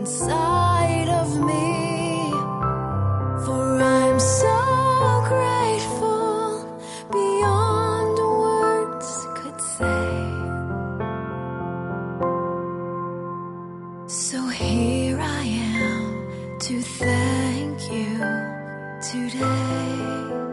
inside of me. For I'm so grateful beyond words could say. So here I am to thank you today.